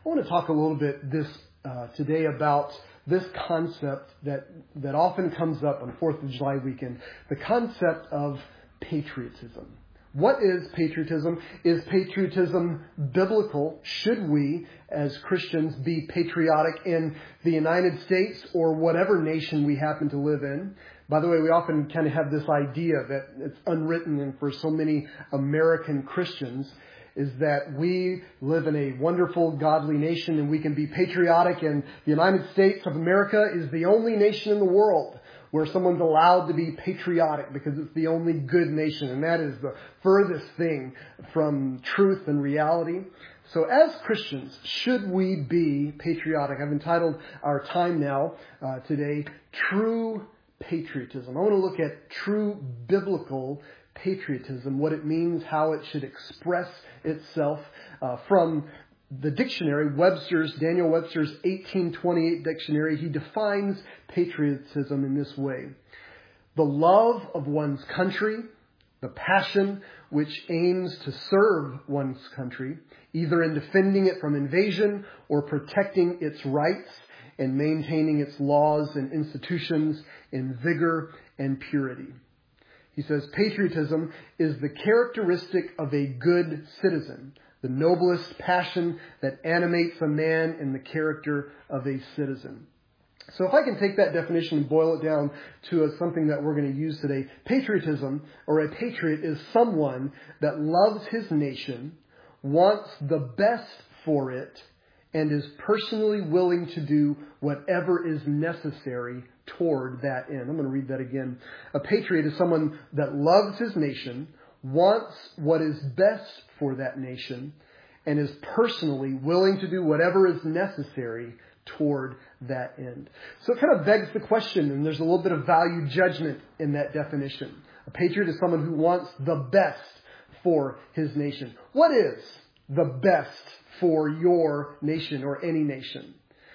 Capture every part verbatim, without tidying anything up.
I want to talk a little bit this uh, today about this concept that that often comes up on fourth of July weekend, the concept of patriotism. What is patriotism? Is patriotism biblical? Should we, as Christians, be patriotic in the United States or whatever nation we happen to live in? By the way, we often kind of have this idea that it's unwritten, and for so many American Christians, is that we live in a wonderful, godly nation and we can be patriotic, and the United States of America is the only nation in the world where someone's allowed to be patriotic because it's the only good nation, and that is the furthest thing from truth and reality. So as Christians, should we be patriotic? I've entitled our time now uh, today, True Patriotism. I want to look at true biblical patriotism, what it means, how it should express itself uh, from the dictionary, Webster's, Daniel Webster's eighteen twenty-eight dictionary. He defines patriotism in this way: the love of one's country, the passion which aims to serve one's country, either in defending it from invasion or protecting its rights and maintaining its laws and institutions in vigor and purity. He says patriotism is the characteristic of a good citizen, the noblest passion that animates a man in the character of a citizen. So if I can take that definition and boil it down to a, something that we're going to use today, patriotism, or a patriot, is someone that loves his nation, wants the best for it, and is personally willing to do whatever is necessary toward that end. I'm going to read that again. A patriot is someone that loves his nation, wants what is best for that nation, and is personally willing to do whatever is necessary toward that end. So it kind of begs the question, and there's a little bit of value judgment in that definition. A patriot is someone who wants the best for his nation. What is the best for your nation or any nation?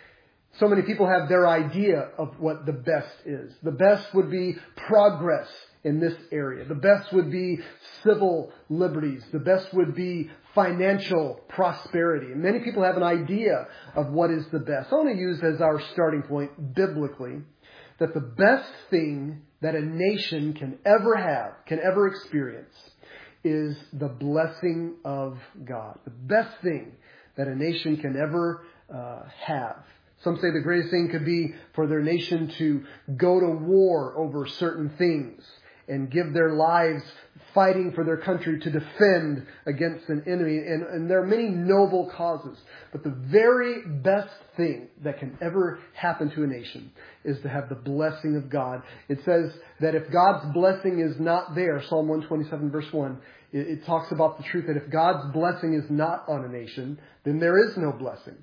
So many people have their idea of what the best is. The best would be progress in this area. The best would be civil liberties. The best would be financial prosperity. And many people have an idea of what is the best. I want to use as our starting point, biblically, that the best thing that a nation can ever have, can ever experience, is the blessing of God. The best thing that a nation can ever uh, have. Some say the greatest thing could be for their nation to go to war over certain things and give their lives fighting for their country to defend against an enemy. And, and there are many noble causes. But the very best thing that can ever happen to a nation is to have the blessing of God. It says that if God's blessing is not there, Psalm one twenty-seven verse one, it, it talks about the truth that if God's blessing is not on a nation, then there is no blessing.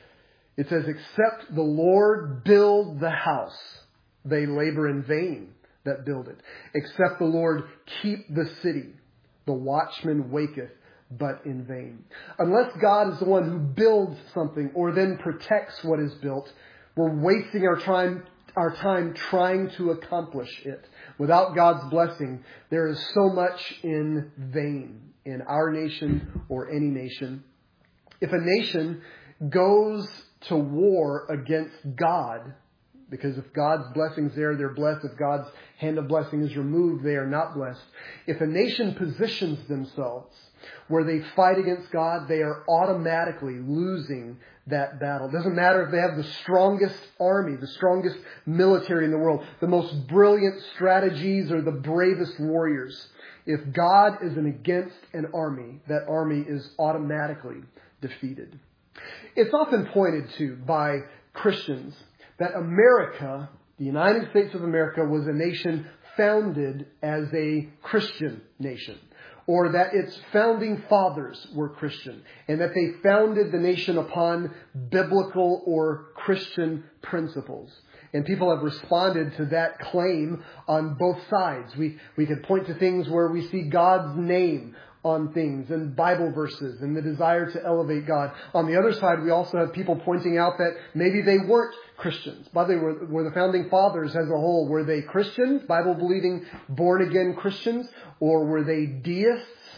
It says, except the Lord build the house, they labor in vain that build it. Except the Lord keep the city, the watchman waketh, but in vain. Unless God is the one who builds something or then protects what is built, we're wasting our time, our time trying to accomplish it. Without God's blessing, there is so much in vain in our nation or any nation. If a nation goes to war against God, because if God's blessings there, they're blessed. If God's hand of blessing is removed, they are not blessed. If a nation positions themselves where they fight against God, they are automatically losing that battle. It doesn't matter if they have the strongest army, the strongest military in the world, the most brilliant strategies, or the bravest warriors. If God isn't against an army, that army is automatically defeated. It's often pointed to by Christians that America, the United States of America, was a nation founded as a Christian nation, or that its founding fathers were Christian, and that they founded the nation upon biblical or Christian principles. And people have responded to that claim on both sides. We, we could point to things where we see God's name on things and Bible verses and the desire to elevate God. On the other side, we also have people pointing out that maybe they weren't Christians. By the way, were, were the founding fathers as a whole, were they Christians, Bible-believing, born-again Christians, or were they deists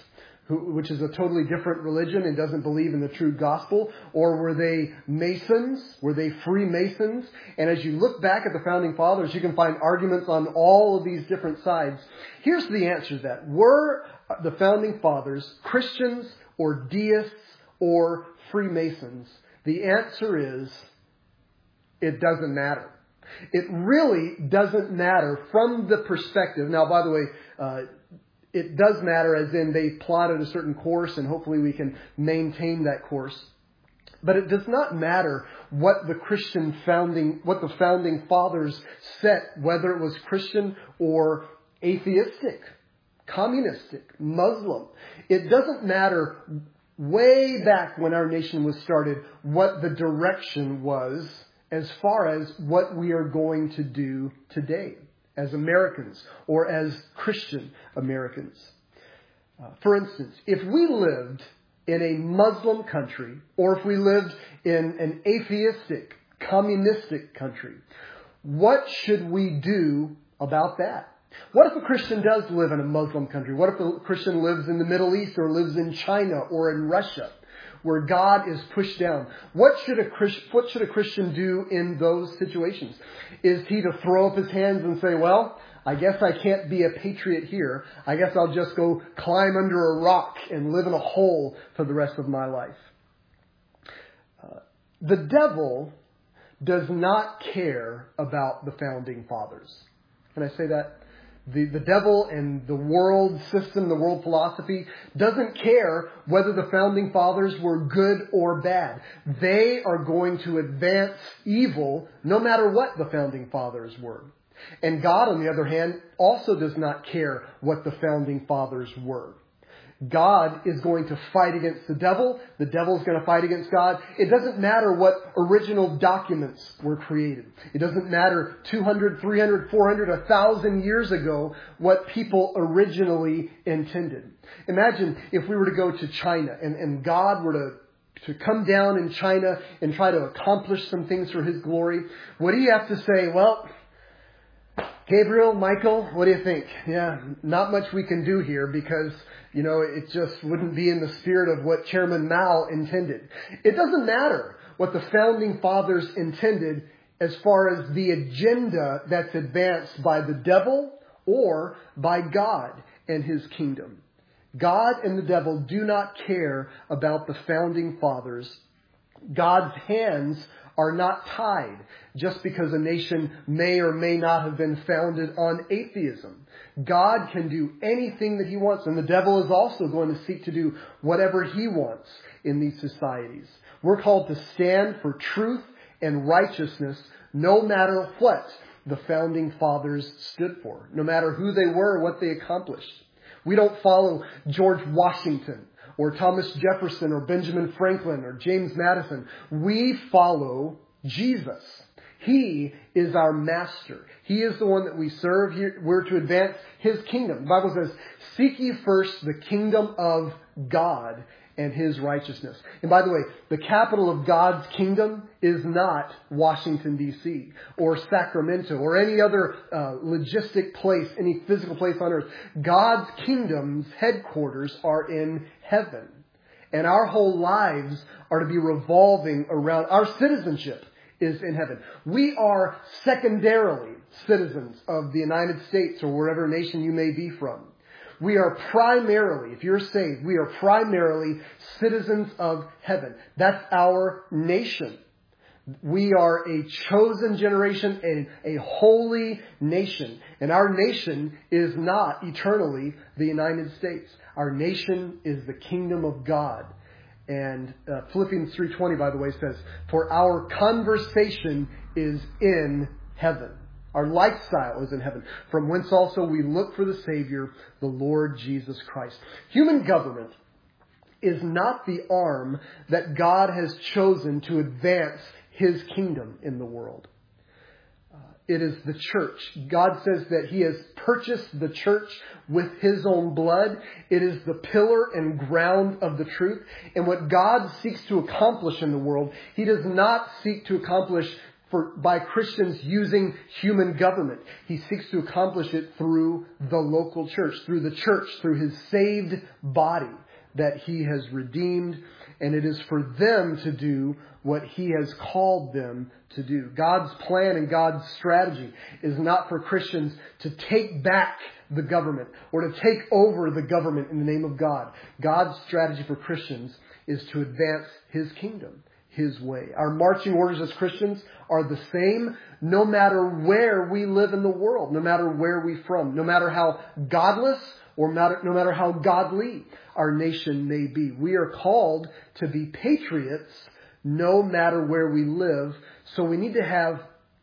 who, which is a totally different religion and doesn't believe in the true gospel? Or were they Masons? Were they Freemasons? And as you look back at the Founding Fathers, you can find arguments on all of these different sides. Here's the answer to that. Were the Founding Fathers Christians or deists or Freemasons? The answer is, it doesn't matter. It really doesn't matter from the perspective. Now, by the way, uh, it does matter as in they plotted a certain course and hopefully we can maintain that course. But it does not matter what the Christian founding, what the Founding Fathers set, whether it was Christian or atheistic, communistic, Muslim. It doesn't matter way back when our nation was started what the direction was as far as what we are going to do today as Americans or as Christian Americans. Uh, for instance, if we lived in a Muslim country or if we lived in an atheistic, communistic country, what should we do about that? What if a Christian does live in a Muslim country? What if a Christian lives in the Middle East or lives in China or in Russia, where God is pushed down? What should a Christian, what should a Christian do in those situations? Is he to throw up his hands and say, well, I guess I can't be a patriot here. I guess I'll just go climb under a rock and live in a hole for the rest of my life? Uh, the devil does not care about the Founding Fathers. Can I say that? The, the devil and the world system, the world philosophy, doesn't care whether the Founding Fathers were good or bad. They are going to advance evil no matter what the Founding Fathers were. And God, on the other hand, also does not care what the Founding Fathers were. God is going to fight against the devil. The devil is going to fight against God. It doesn't matter what original documents were created. It doesn't matter two hundred, three hundred, four hundred, one thousand years ago what people originally intended. Imagine if we were to go to China and, and God were to to come down in China and try to accomplish some things for His glory. Would He have to say, well, Gabriel, Michael, what do you think? Yeah, not much we can do here because, you know, it just wouldn't be in the spirit of what Chairman Mao intended. It doesn't matter what the Founding Fathers intended as far as the agenda that's advanced by the devil or by God and His kingdom. God and the devil do not care about the Founding Fathers. God's hands are not tied just because a nation may or may not have been founded on atheism. God can do anything that He wants, and the devil is also going to seek to do whatever he wants in these societies. We're called to stand for truth and righteousness no matter what the Founding Fathers stood for, no matter who they were or what they accomplished. We don't follow George Washington or Thomas Jefferson or Benjamin Franklin or James Madison. We follow Jesus. He is our master. He is the one that we serve. We're to advance His kingdom. The Bible says, seek ye first the kingdom of God and His righteousness. And by the way, the capital of God's kingdom is not Washington, D C or Sacramento or any other uh, logistic place, any physical place on earth. God's kingdom's headquarters are in heaven. And our whole lives are to be revolving around, our citizenship is in heaven. We are secondarily citizens of the United States or wherever nation you may be from. We are primarily, if you're saved, we are primarily citizens of heaven. That's our nation. We are a chosen generation, a, a holy nation. And our nation is not eternally the United States. Our nation is the kingdom of God. And uh, Philippians three twenty, by the way, says, for our conversation is in heaven. Our lifestyle is in heaven, from whence also we look for the Savior, the Lord Jesus Christ. Human government is not the arm that God has chosen to advance His kingdom in the world. Uh, it is the church. God says that He has purchased the church with His own blood. It is the pillar and ground of the truth. And what God seeks to accomplish in the world, He does not seek to accomplish For, by Christians using human government. He seeks to accomplish it through the local church, through the church, through His saved body. that He has redeemed, and it is for them to do what He has called them to do. God's plan and God's strategy is not for Christians to take back the government or to take over the government in the name of God. God's strategy for Christians is to advance His kingdom, His way. Our marching orders as Christians are the same no matter where we live in the world, no matter where we're from, no matter how godless or no matter how godly our nation may be. We are called to be patriots no matter where we live. So we need to have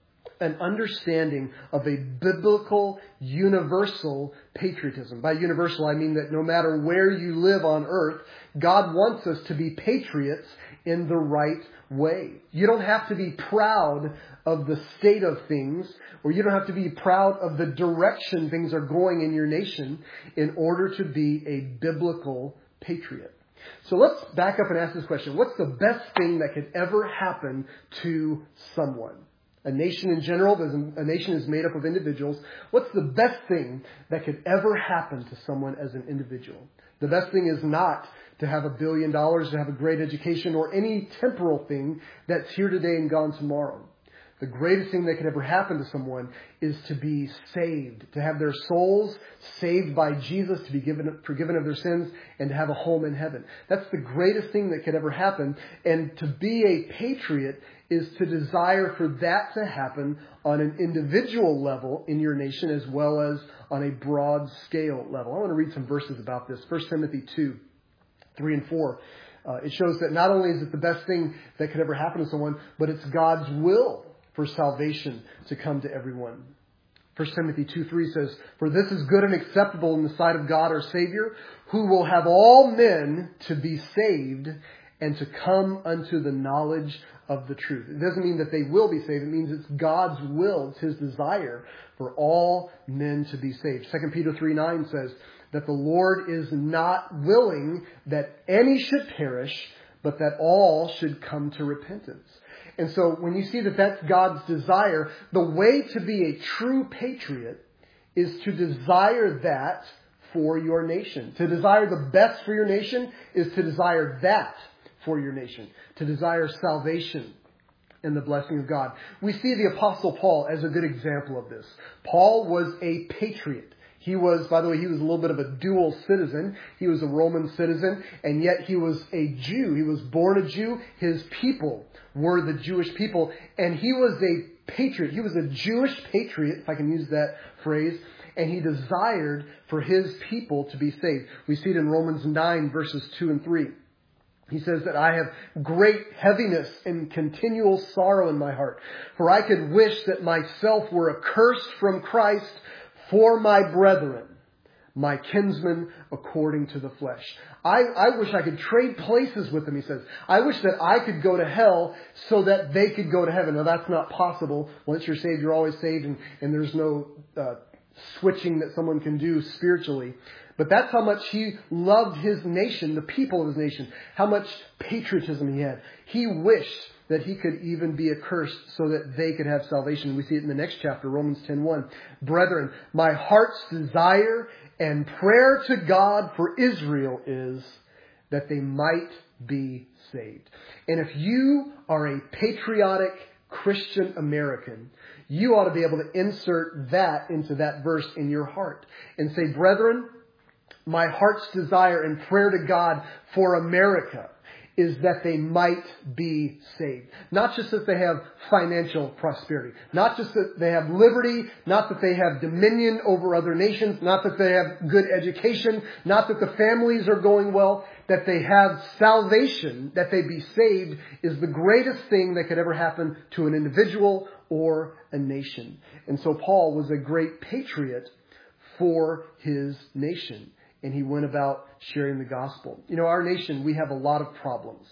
an understanding of a biblical, universal patriotism. By universal, I mean that no matter where you live on earth, God wants us to be patriots in the right way. You don't have to be proud of the state of things, or you don't have to be proud of the direction things are going in your nation in order to be a biblical patriot. So let's back up and ask this question. What's the best thing that could ever happen to someone? A nation in general, a nation is made up of individuals. What's the best thing that could ever happen to someone as an individual? The best thing is not to have a billion dollars, to have a great education, or any temporal thing that's here today and gone tomorrow. The greatest thing that could ever happen to someone is to be saved, to have their souls saved by Jesus, to be given, forgiven of their sins, and to have a home in heaven. That's the greatest thing that could ever happen. And to be a patriot is to desire for that to happen on an individual level in your nation as well as on a broad scale level. I want to read some verses about this. First Timothy two, three and four. Uh, it shows that not only is it the best thing that could ever happen to someone, but it's God's will for salvation to come to everyone. First Timothy two three says, "For this is good and acceptable in the sight of God our Savior, who will have all men to be saved and to come unto the knowledge of the truth." It doesn't mean that they will be saved. It means it's God's will. It's His desire for all men to be saved. Second Peter three nine says that the Lord is not willing that any should perish, but that all should come to repentance. And so when you see that that's God's desire, the way to be a true patriot is to desire that for your nation. To desire the best for your nation is to desire that for your nation. To desire salvation and the blessing of God. We see the Apostle Paul as a good example of this. Paul was a patriot. He was, by the way, he was a little bit of a dual citizen. He was a Roman citizen, and yet he was a Jew. He was born a Jew. His people were the Jewish people, and he was a patriot. He was a Jewish patriot, if I can use that phrase, and he desired for his people to be saved. We see it in Romans nine, verses two and three. He says that I have great heaviness and continual sorrow in my heart, for I could wish that myself were accursed from Christ for my brethren, my kinsmen according to the flesh. I, I wish I could trade places with them, he says. I wish that I could go to hell so that they could go to heaven. Now, that's not possible. Once you're saved, you're always saved, and, and there's no uh, switching that someone can do spiritually. But that's how much he loved his nation, the people of his nation, how much patriotism he had. He wished that he could even be accursed so that they could have salvation. We see it in the next chapter, Romans ten one. "Brethren, my heart's desire and prayer to God for Israel is that they might be saved." And if you are a patriotic Christian American, you ought to be able to insert that into that verse in your heart and say, "Brethren, my heart's desire and prayer to God for America is that they might be saved." Not just that they have financial prosperity. Not just that they have liberty. Not that they have dominion over other nations. Not that they have good education. Not that the families are going well. That they have salvation, that they be saved, is the greatest thing that could ever happen to an individual or a nation. And so Paul was a great patriot for his nation. And he went about sharing the gospel. You know, our nation, we have a lot of problems.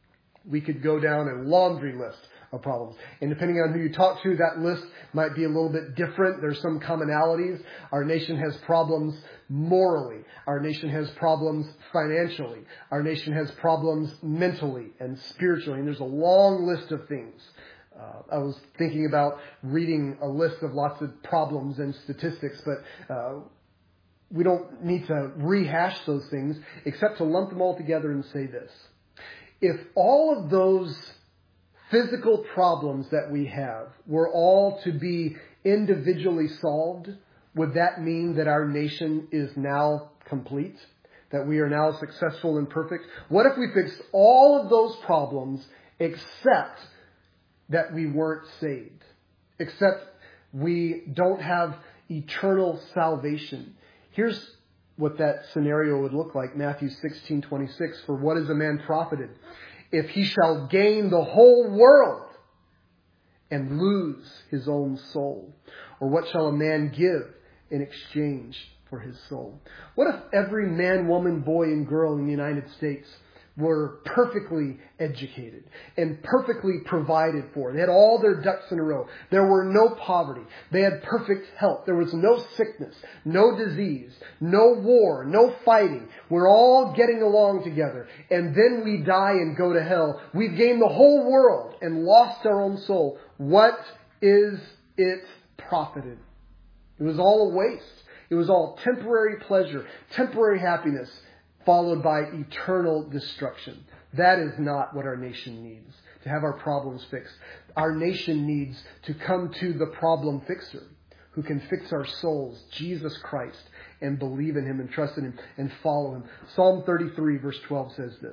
We could go down a laundry list of problems. And depending on who you talk to, that list might be a little bit different. There's some commonalities. Our nation has problems morally. Our nation has problems financially. Our nation has problems mentally and spiritually. And there's a long list of things. Uh, I was thinking about reading a list of lots of problems and statistics, but uh, we don't need to rehash those things except to lump them all together and say this. If all of those physical problems that we have were all to be individually solved, would that mean that our nation is now complete? That we are now successful and perfect? What if we fixed all of those problems except that we weren't saved? Except we don't have eternal salvation? Here's what that scenario would look like. Matthew sixteen twenty-six. For what is a man profited if he shall gain the whole world and lose his own soul? Or what shall a man give in exchange for his soul? What if every man, woman, boy, and girl in the United States were perfectly educated and perfectly provided for? They had all their ducks in a row. There were no poverty. They had perfect health. There was no sickness, no disease, no war, no fighting. We're all getting along together. And then we die and go to hell. We've gained the whole world and lost our own soul. What is it profited? It was all a waste. It was all temporary pleasure, temporary happiness, followed by eternal destruction. That is not what our nation needs, to have our problems fixed. Our nation needs to come to the problem fixer, who can fix our souls, Jesus Christ, and believe in Him and trust in Him and follow Him. Psalm thirty-three verse twelve says this: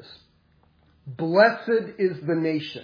Blessed is the nation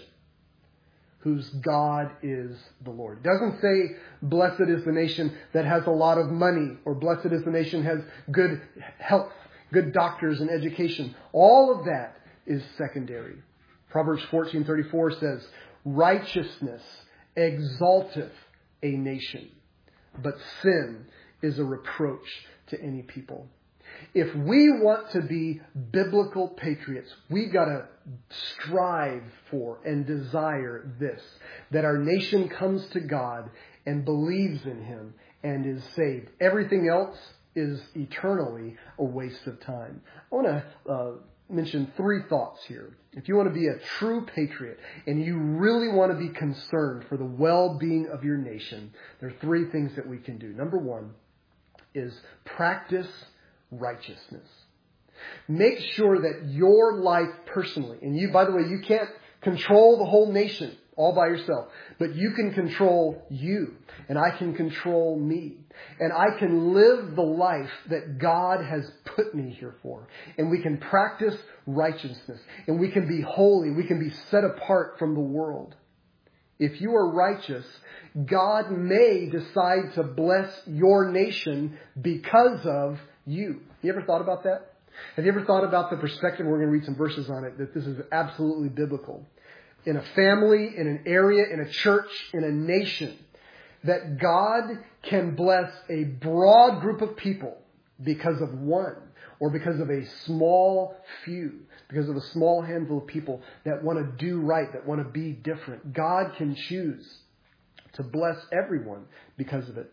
whose God is the Lord. It doesn't say blessed is the nation that has a lot of money, or blessed is the nation has good health, good doctors and education. All of that is secondary. Proverbs fourteen thirty-four says, righteousness exalteth a nation, but sin is a reproach to any people. If we want to be biblical patriots, we got to strive for and desire this, that our nation comes to God and believes in Him and is saved. Everything else is eternally a waste of time. I want to uh, mention three thoughts here. If you want to be a true patriot and you really want to be concerned for the well-being of your nation, there are three things that we can do. Number one is practice righteousness. Make sure that your life personally, and you, by the way, you can't control the whole nation all by yourself, but you can control you, and I can control me, and I can live the life that God has put me here for, and we can practice righteousness, and we can be holy, we can be set apart from the world. If you are righteous, God may decide to bless your nation because of you. You ever thought about that? Have you ever thought about the perspective? We're going to read some verses on it, that this is absolutely biblical. In a family, in an area, in a church, in a nation, that God can bless a broad group of people because of one, or because of a small few, because of a small handful of people that want to do right, that want to be different. God can choose to bless everyone because of it.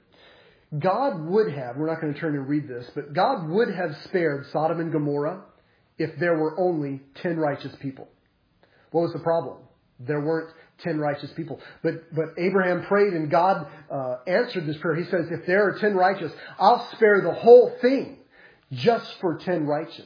God would have, we're not going to turn and read this, but God would have spared Sodom and Gomorrah if there were only ten righteous people. What was the problem? There weren't ten righteous people. But but Abraham prayed and God uh, answered this prayer. He says, if there are ten righteous, I'll spare the whole thing just for ten righteous.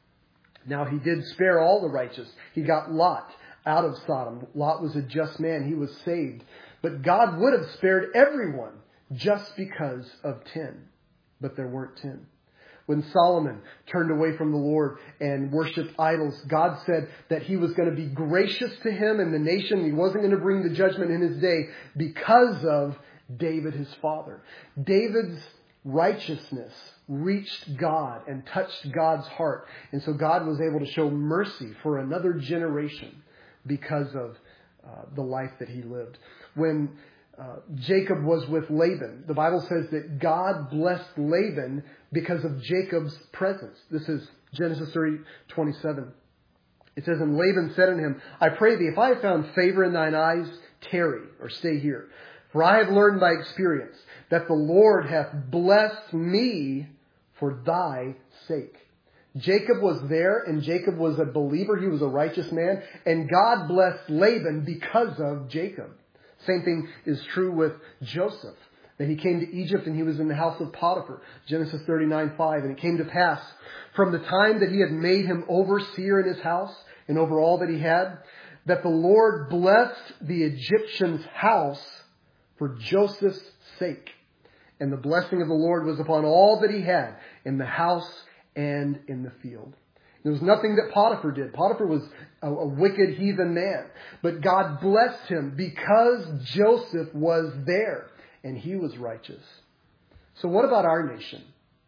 Now He did spare all the righteous. He got Lot out of Sodom. Lot was a just man. He was saved. But God would have spared everyone just because of ten. But there weren't ten. When Solomon turned away from the Lord and worshipped idols, God said that He was going to be gracious to him and the nation. He wasn't going to bring the judgment in his day because of David, his father. David's righteousness reached God and touched God's heart. And so God was able to show mercy for another generation because of uh, the life that he lived. When Uh, Jacob was with Laban, the Bible says that God blessed Laban because of Jacob's presence. This is Genesis thirty twenty-seven. It says, and Laban said unto him, I pray thee, if I have found favor in thine eyes, tarry, or stay here. For I have learned by experience that the Lord hath blessed me for thy sake. Jacob was there, and Jacob was a believer. He was a righteous man, and God blessed Laban because of Jacob. Same thing is true with Joseph. that he came to Egypt and he was in the house of Potiphar. Genesis thirty-nine five. And it came to pass from the time that he had made him overseer in his house and over all that he had, that the Lord blessed the Egyptian's house for Joseph's sake. And the blessing of the Lord was upon all that he had in the house and in the field. There was nothing that Potiphar did. Potiphar was a, a wicked heathen man. But God blessed him because Joseph was there and he was righteous. So what about our nation?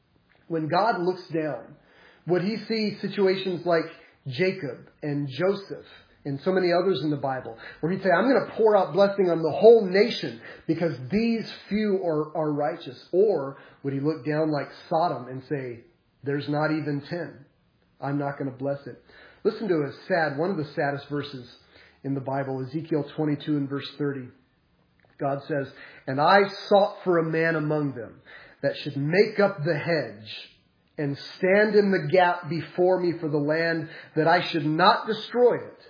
When God looks down, would he see situations like Jacob and Joseph and so many others in the Bible, where he'd say, I'm going to pour out blessing on the whole nation because these few are, are righteous? Or would he look down like Sodom and say, there's not even ten? I'm not going to bless it. Listen to a sad, one of the saddest verses in the Bible, Ezekiel twenty-two and verse thirty. God says, and I sought for a man among them that should make up the hedge and stand in the gap before me for the land, that I should not destroy it.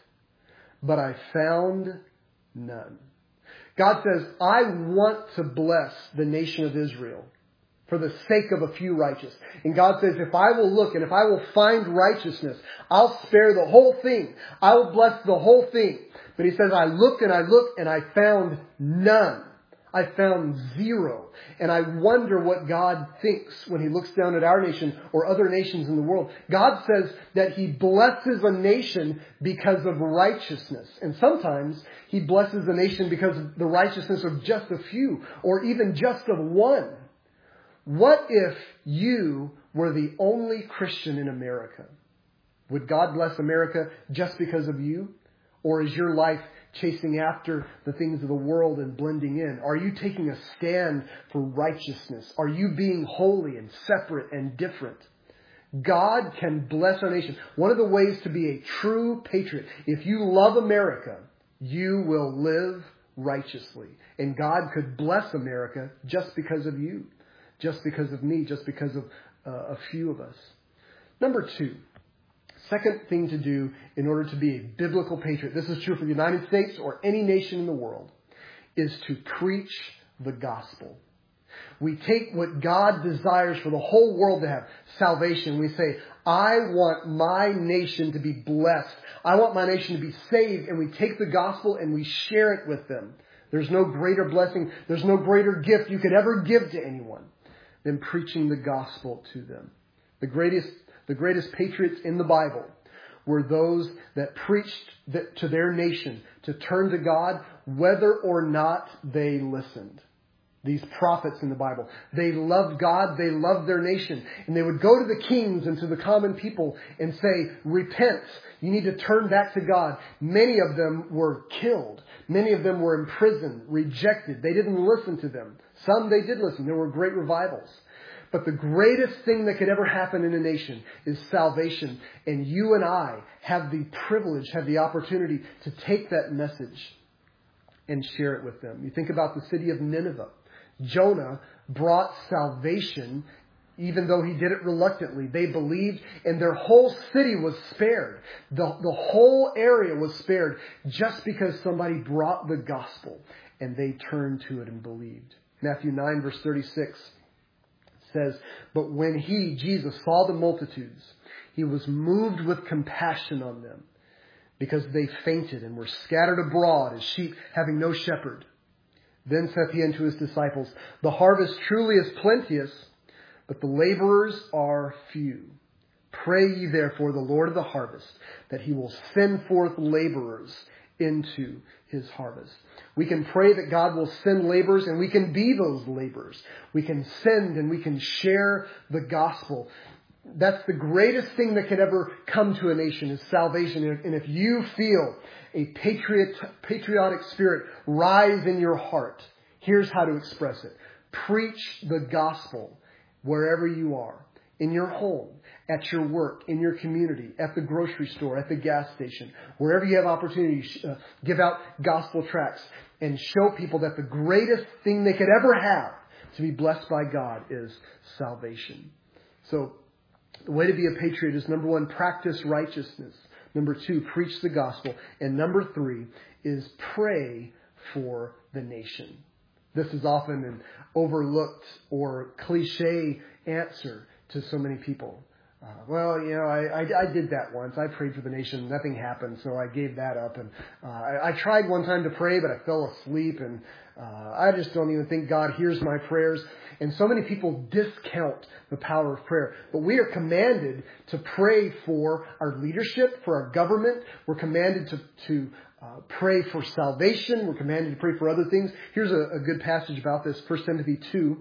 But I found none. God says, I want to bless the nation of Israel for the sake of a few righteous. And God says, if I will look and if I will find righteousness, I'll spare the whole thing. I will bless the whole thing. But he says, I looked and I looked and I found none. I found zero. And I wonder what God thinks when he looks down at our nation or other nations in the world. God says that he blesses a nation because of righteousness. And sometimes he blesses a nation because of the righteousness of just a few or even just of one. What if you were the only Christian in America? Would God bless America just because of you? Or is your life chasing after the things of the world and blending in? Are you taking a stand for righteousness? Are you being holy and separate and different? God can bless our nation. One of the ways to be a true patriot, if you love America, you will live righteously. And God could bless America just because of you. Just because of me, just because of uh, a few of us. Number two, second thing to do in order to be a biblical patriot, this is true for the United States or any nation in the world, is to preach the gospel. We take what God desires for the whole world to have, salvation. We say, I want my nation to be blessed. I want my nation to be saved. And we take the gospel and we share it with them. There's no greater blessing. There's no greater gift you could ever give to anyone than preaching the gospel to them. The greatest, the greatest patriots in the Bible were those that preached to their nation to turn to God, whether or not they listened. These prophets in the Bible, they loved God, they loved their nation, and they would go to the kings and to the common people and say, repent, you need to turn back to God. Many of them were killed. Many of them were imprisoned, rejected. They didn't listen to them. Some they did listen. There were great revivals. But the greatest thing that could ever happen in a nation is salvation. And you and I have the privilege, have the opportunity to take that message and share it with them. You think about the city of Nineveh. Jonah brought salvation even though he did it reluctantly. They believed and their whole city was spared. The, the whole area was spared just because somebody brought the gospel and they turned to it and believed. Matthew nine verse thirty-six says, but when he, Jesus, saw the multitudes, he was moved with compassion on them because they fainted and were scattered abroad as sheep having no shepherd. Then saith he unto his disciples, the harvest truly is plenteous, but the laborers are few. Pray ye therefore the Lord of the harvest, that he will send forth laborers into his harvest. We can pray that God will send laborers, and we can be those laborers. We can send and we can share the gospel. That's the greatest thing that could ever come to a nation is salvation. And if you feel a patriot, patriotic spirit rise in your heart, here's how to express it. Preach the gospel wherever you are. In your home, at your work, in your community, at the grocery store, at the gas station, wherever you have opportunity, uh, give out gospel tracts and show people that the greatest thing they could ever have to be blessed by God is salvation. So the way to be a patriot is, number one, practice righteousness. Number two, preach the gospel. And number three is pray for the nation. This is often an overlooked or cliche answer to so many people. Uh, well, you know, I, I, I did that once. I prayed for the nation. Nothing happened, so I gave that up. And uh, I, I tried one time to pray, but I fell asleep. And uh, I just don't even think God hears my prayers. And so many people discount the power of prayer. But we are commanded to pray for our leadership, for our government. We're commanded to, to uh, pray for salvation. We're commanded to pray for other things. Here's a, a good passage about this. First Timothy two.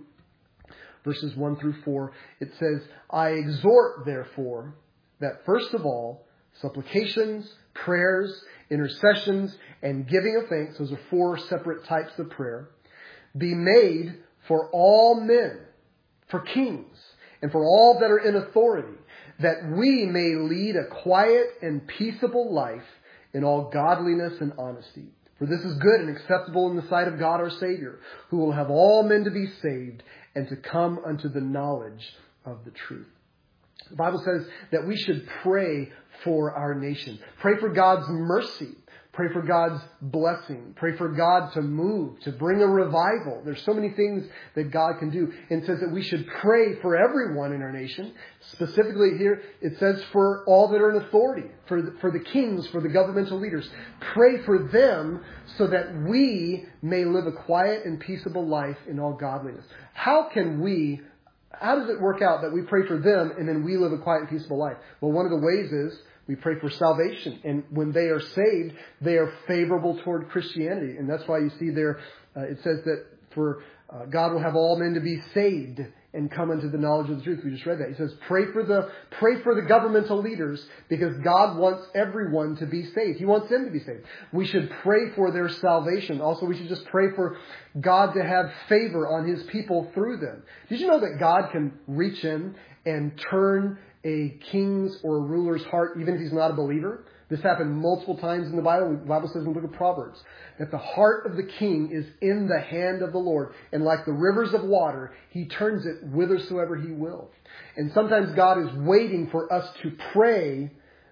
Verses one through four, it says, I exhort, therefore, that first of all, supplications, prayers, intercessions, and giving of thanks, those are four separate types of prayer, be made for all men, for kings, and for all that are in authority, that we may lead a quiet and peaceable life in all godliness and honesty. For this is good and acceptable in the sight of God our Savior, who will have all men to be saved and to come unto the knowledge of the truth. The Bible says that we should pray for our nation. Pray for God's mercy. Pray for God's blessing. Pray for God to move, to bring a revival. There's so many things that God can do. And it says that we should pray for everyone in our nation. Specifically here, it says for all that are in authority, for the, for the kings, for the governmental leaders. Pray for them so that we may live a quiet and peaceable life in all godliness. How can we, how does it work out that we pray for them and then we live a quiet and peaceable life? Well, one of the ways is we pray for salvation. And when they are saved, they are favorable toward Christianity. And that's why you see there, uh, it says that for uh, God will have all men to be saved and come into the knowledge of the truth. We just read that. He says, pray for the, pray for the governmental leaders because God wants everyone to be saved. He wants them to be saved. We should pray for their salvation. Also, we should just pray for God to have favor on His people through them. Did you know that God can reach in and turn a king's or a ruler's heart, even if he's not a believer? This happened multiple times in the Bible. The Bible says in the book of Proverbs that the heart of the king is in the hand of the Lord. And like the rivers of water, He turns it whithersoever He will. And sometimes God is waiting for us to pray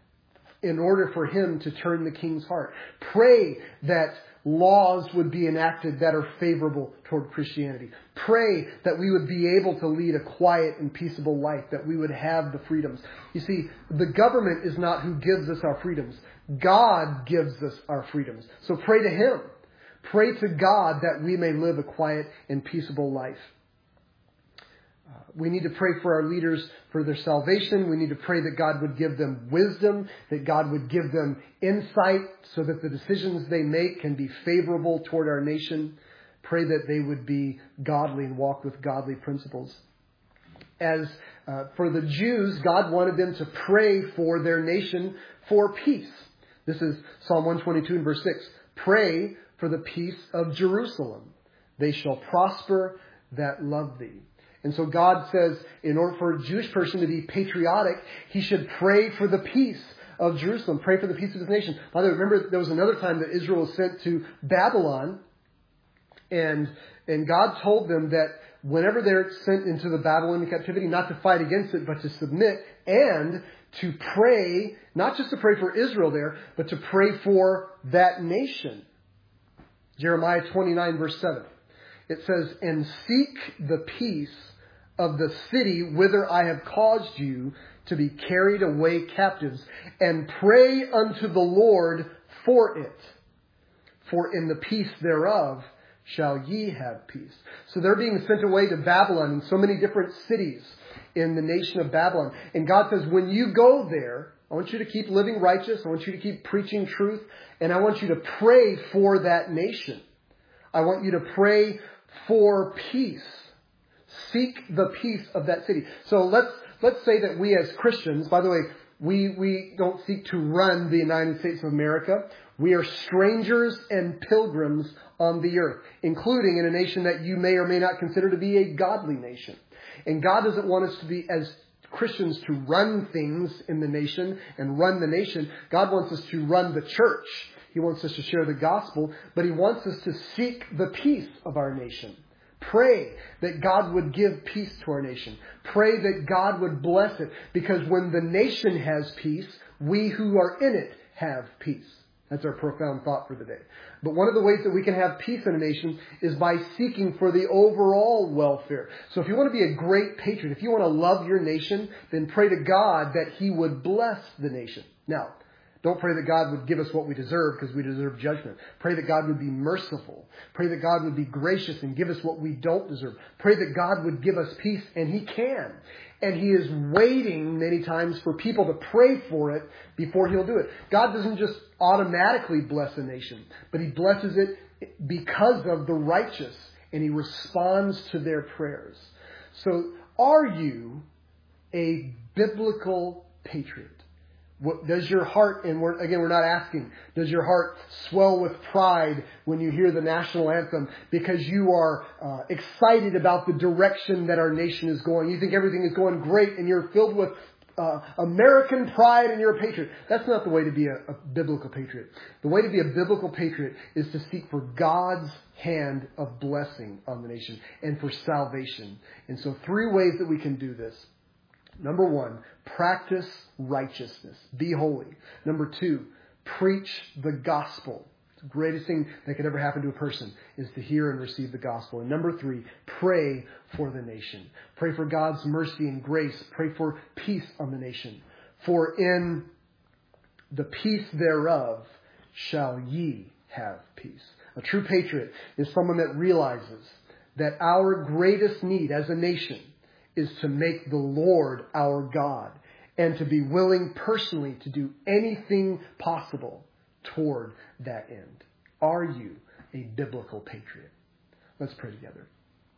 in order for Him to turn the king's heart. Pray that laws would be enacted that are favorable toward Christianity. Pray that we would be able to lead a quiet and peaceable life, that we would have the freedoms. You see, the government is not who gives us our freedoms. God gives us our freedoms. So pray to Him. Pray to God that we may live a quiet and peaceable life. Uh, we need to pray for our leaders for their salvation. We need to pray that God would give them wisdom, that God would give them insight so that the decisions they make can be favorable toward our nation. Pray that they would be godly and walk with godly principles. As uh, for the Jews, God wanted them to pray for their nation for peace. This is Psalm one twenty-two and verse six. Pray for the peace of Jerusalem. They shall prosper that love thee. And so God says, in order for a Jewish person to be patriotic, he should pray for the peace of Jerusalem, pray for the peace of his nation. By the way, remember there was another time that Israel was sent to Babylon, and and God told them that whenever they're sent into the Babylonian captivity, not to fight against it, but to submit and to pray, not just to pray for Israel there, but to pray for that nation. Jeremiah twenty-nine verse seven. It says, and seek the peace of the city whither I have caused you to be carried away captives, and pray unto the Lord for it. For in the peace thereof shall ye have peace. So they're being sent away to Babylon in so many different cities in the nation of Babylon. And God says, when you go there, I want you to keep living righteous. I want you to keep preaching truth. And I want you to pray for that nation. I want you to pray for peace. Seek the peace of that city. So let's let's say that we as Christians, by the way, we, we don't seek to run the United States of America. We are strangers and pilgrims on the earth, including in a nation that you may or may not consider to be a godly nation. And God doesn't want us to be, as Christians, to run things in the nation and run the nation. God wants us to run the church. He wants us to share the gospel, but He wants us to seek the peace of our nation. Pray that God would give peace to our nation. Pray that God would bless it, because when the nation has peace, we who are in it have peace. That's our profound thought for the day. But one of the ways that we can have peace in a nation is by seeking for the overall welfare. So if you want to be a great patriot, if you want to love your nation, then pray to God that He would bless the nation. Now, don't pray that God would give us what we deserve because we deserve judgment. Pray that God would be merciful. Pray that God would be gracious and give us what we don't deserve. Pray that God would give us peace, and He can. And He is waiting many times for people to pray for it before He'll do it. God doesn't just automatically bless a nation, but He blesses it because of the righteous, and He responds to their prayers. So are you a biblical patriot? What, does your heart, and we're, again, we're not asking, does your heart swell with pride when you hear the national anthem because you are uh, excited about the direction that our nation is going? You think everything is going great and you're filled with uh, American pride and you're a patriot. That's not the way to be a, a biblical patriot. The way to be a biblical patriot is to seek for God's hand of blessing on the nation and for salvation. And so three ways that we can do this. Number one, practice righteousness. Be holy. Number two, preach the gospel. The greatest thing that could ever happen to a person is to hear and receive the gospel. And number three, pray for the nation. Pray for God's mercy and grace. Pray for peace on the nation. For in the peace thereof shall ye have peace. A true patriot is someone that realizes that our greatest need as a nation is to make the Lord our God and to be willing personally to do anything possible toward that end. Are you a biblical patriot? Let's pray together.